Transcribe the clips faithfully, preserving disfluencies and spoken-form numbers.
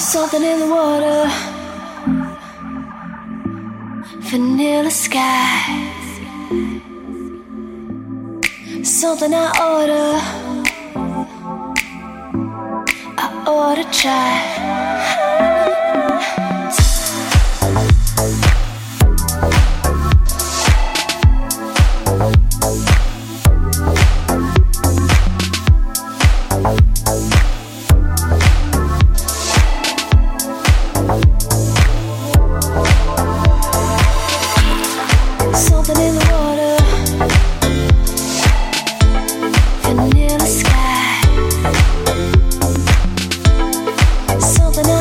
Something in the water, vanilla sky. Something I order, I ought to try. Something in the water, vanilla sky. Something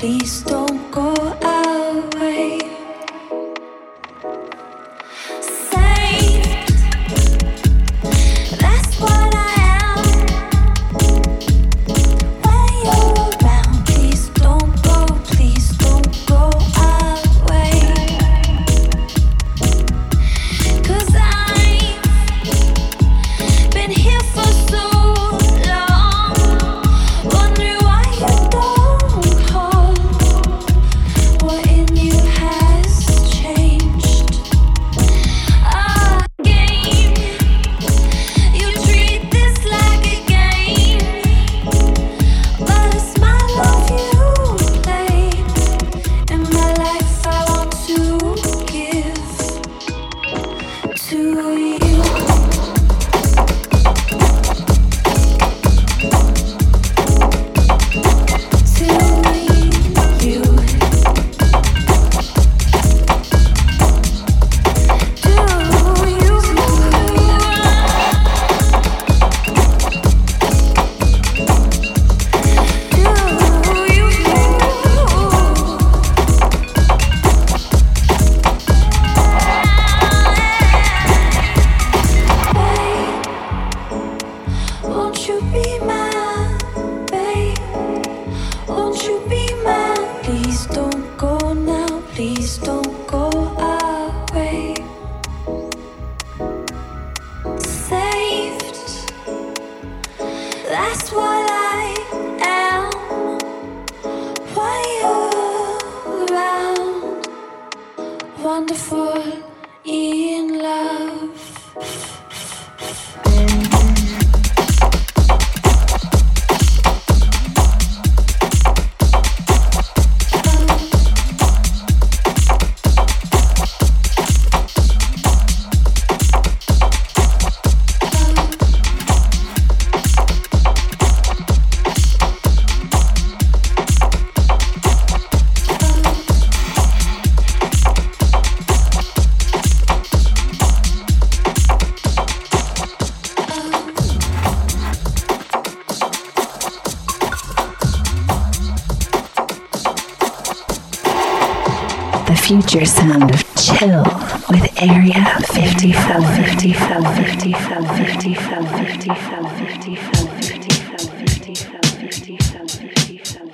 please don't go away. Saved, that's what I am. When you're around, please don't go, please don't go away. 'Cause I've been here for so long, wondering why you don't call. What in you has changed? A game, you treat this like a game, but it's my love you play. In my life I want to give to you. To you. Do you? Won't you be mine, babe? Won't you be mine? Please don't go now, please don't go away. Saved, that's what I am. When you're around, wonderful in love. The future sound of chill with Area fifty-four, fifty-four, fifty-four, fifty-four, fifty-four, fifty-four, fifty-four, fifty-four, fifty-four, fifty-four,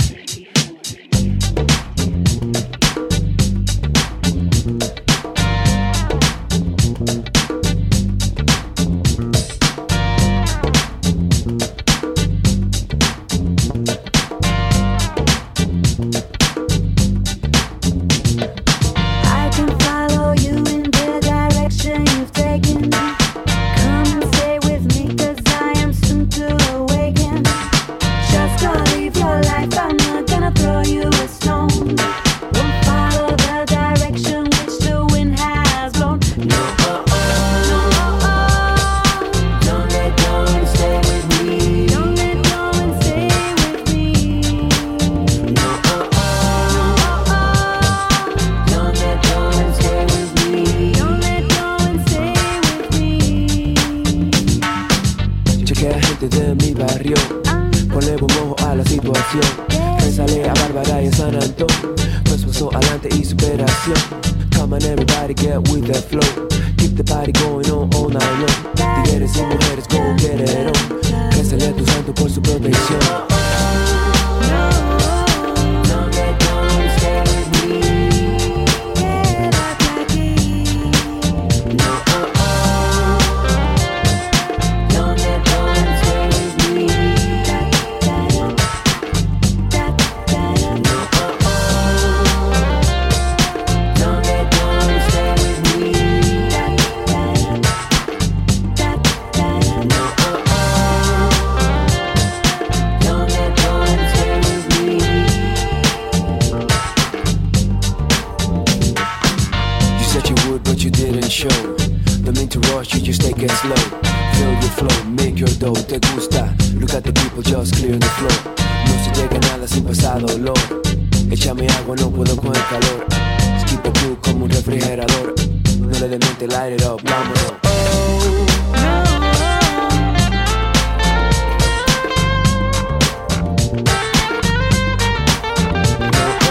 I can follow you in the direction you've taken. Come and stay with me, 'cause I am soon to awaken. Just don't live your life, I'm not gonna throw you a stone. Won't follow the direction which the wind has blown. No, oh, oh, no, oh, oh. Don't let go and stay with me. Don't let go and stay with me. No, oh, oh, no, oh, oh. Don't let go and stay with me. Don't let go and stay with me. Chequea gente de mi barrio, ponle buen ojo a la situación. Resale a Bárbara y a San Antón, pues pasó adelante y superación. Come on everybody, get with the flow. Keep the party going on all night long. Tigres y mujeres, go get it on. Résale a tu santo por su protección. Don't let go and stay with me. Quédate aquí. No, oh, oh. Don't let go and stay with me. Da, da, da, da, da. No, oh, oh. Don't let go and stay with me. Da, da, da, da, da. No, oh, oh. Don't let go and stay with me. You said you would, but you didn't show. Don't mean to rush, you just take it slow. Feel your flow, make your dough, te gusta. Look at the people just clearing the floor. No se llega a nada sin pasar dolor. Échame agua, no puedo con el calor. Skip the crew como un refrigerador. No le de mente, light it up, vámonos. No,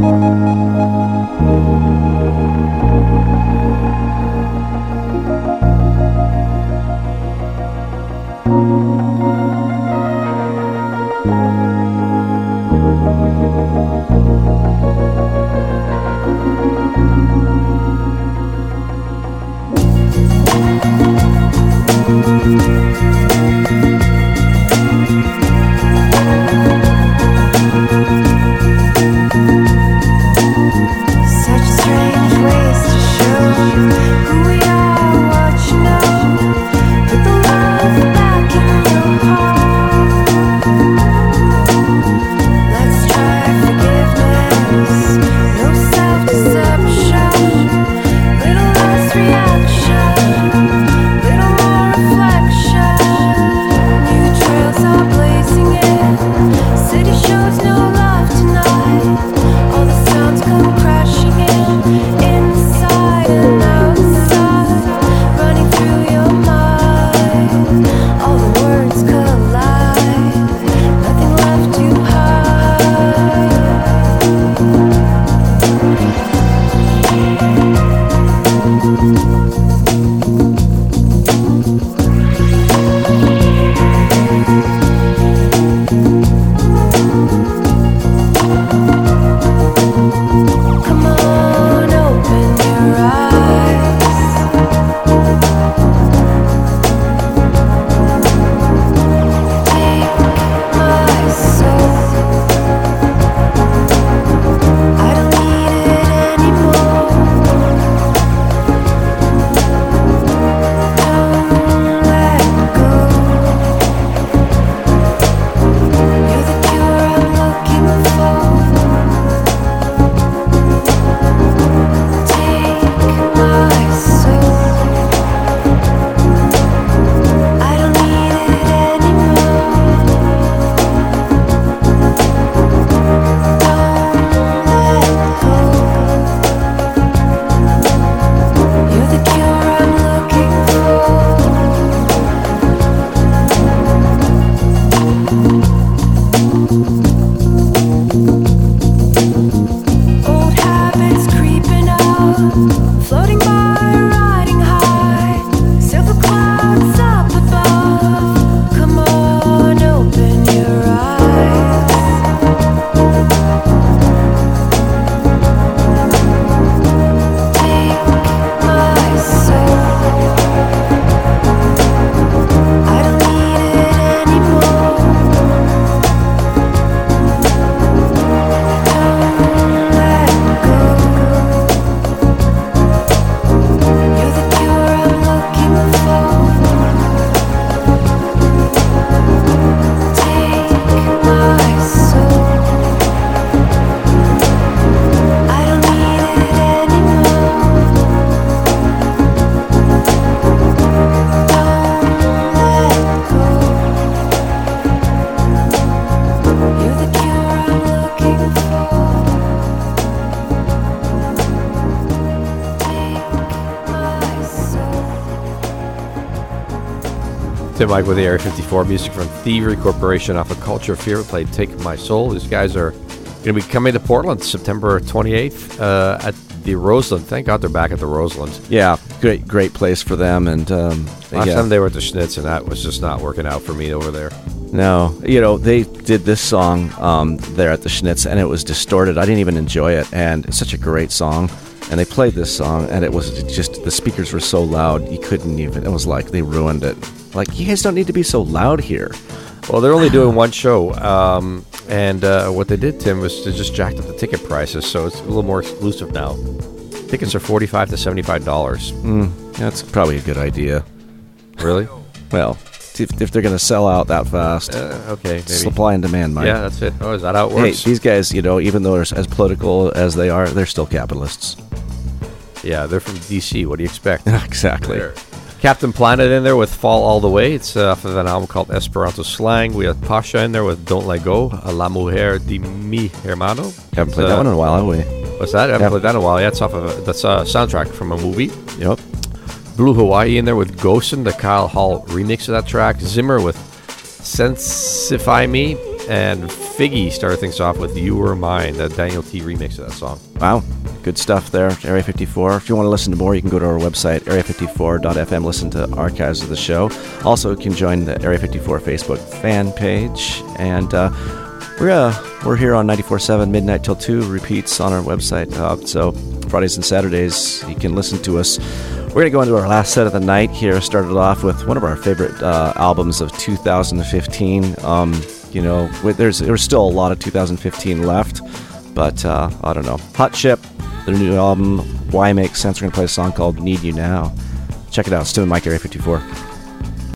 Tim Mike with the Area fifty-four music from Thievery Corporation off of Culture of Fear. We played Take My Soul. These guys are going to be coming to Portland September twenty-eighth uh, at the Roseland. Thank God they're back at the Roseland. Yeah, great great place for them. And um, Last yeah. time they were at the Schnitz, and that was just not working out for me over there. No, you know, they did this song um, there at the Schnitz, and it was distorted. I didn't even enjoy it, and it's such a great song. And they played this song, and it was just, the speakers were so loud, you couldn't even, it was like they ruined it. Like, you guys don't need to be so loud here. Well, they're only doing one show, um, and uh, what they did, Tim, was to just jacked up the ticket prices, so it's a little more exclusive now. Tickets are forty-five to seventy-five dollars. Mm, that's probably a good idea. Really? Well, if, if they're going to sell out that fast. Uh, okay, maybe. Supply and demand, Mike. Yeah, that's it. Oh, is that how it Hey, works? these guys, you know, even though they're as political as they are, they're still capitalists. Yeah, they're from D C. What do you expect? Exactly. They're Captain Planet in there with Fall All the Way. It's uh, off of an album called Esperanto Slang. We have Pasha in there with Don't Let Go, La Mujer de Mi Hermano. Haven't played uh, that one in a while, have we? What's that? I haven't Yeah. played that in a while. Yeah, it's off of a, that's a soundtrack from a movie. Yep. Blue Hawaii in there with Ghosten, the Kyle Hall remix of that track. Zimmer with Sensify Me. and Figgy started things off with You Were Mine, the Daniel T remix of that song. Wow, good stuff there, Area fifty-four. If you want to listen to more, you can go to our website, area fifty-four dot f m, listen to archives of the show. Also, you can join the Area fifty-four Facebook fan page. And uh, we're, uh, we're here on ninety-four point seven, midnight till two, repeats on our website. Uh, so Fridays and Saturdays, you can listen to us. We're going to go into our last set of the night here. Started off with one of our favorite uh, albums of two thousand fifteen. Um, you know, there's there's still a lot of two thousand fifteen left, but uh, I don't know. Hot Chip, their new album, Why Make Sense. We're going to play a song called Need You Now. Check it out. Stu and Mike, Area fifty-four.